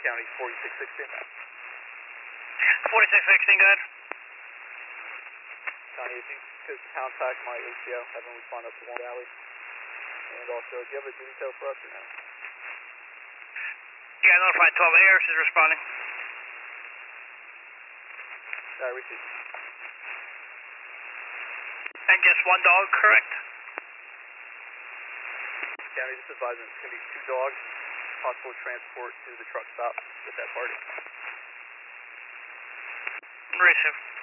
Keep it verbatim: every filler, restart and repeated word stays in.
County forty-six sixteen. forty-six sixteen, go ahead. County, if you could contact my A C O, have them respond up to One Valley. And also, do you have a duty tow for us or no? Yeah, notified twelve. A R S is responding. Alright, received. And just one dog, correct? County, just advising it's going to be two dogs, possible transport to the truck stop with that party. Receive.